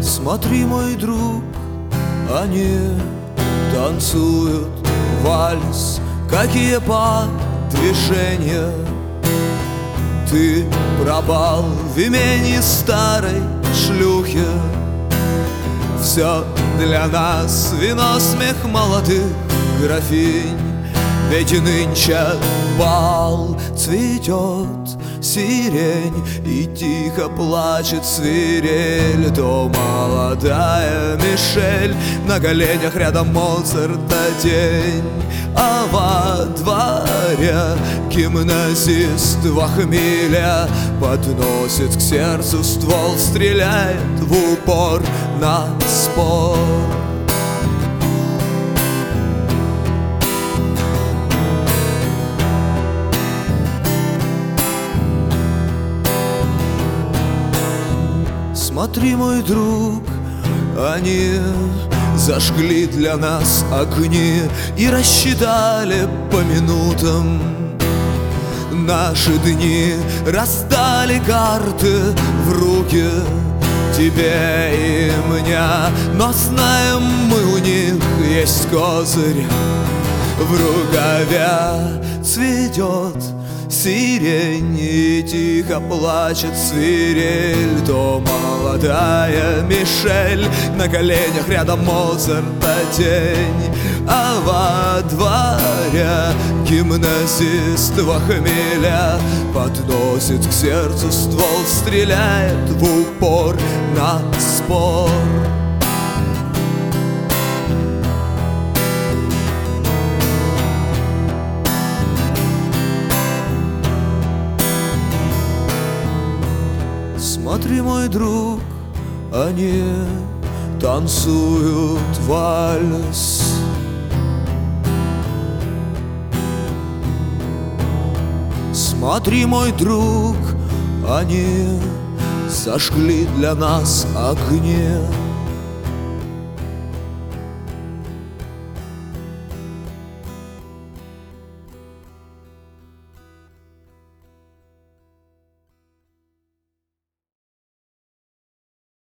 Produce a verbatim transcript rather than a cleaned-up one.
Смотри, мой друг, они танцуют вальс. Какие движения. Ты пропал в имени старой шлюхи. Все для нас вино, смех молодых графинь. Ведь нынче бал, цветет сирень, и тихо плачет свирель. То молодая Мишель, на коленях рядом Моцарта тень. А во дворе гимназист в хмеля подносит к сердцу ствол, стреляет в упор на спор. Смотри, мой друг, они зажгли для нас огни и рассчитали по минутам наши дни. Раздали карты в руки тебе и мне, но знаем мы, у них есть козырь. В рукаве цветет сирень, и тихо плачет свирель. То молодая Мишель, на коленях рядом Моцарта тень. А во дворе гимназист в хмеля подносит к сердцу ствол, стреляет в упор на спор. Смотри, мой друг, они танцуют вальс. Смотри, мой друг, они зажгли для нас огни.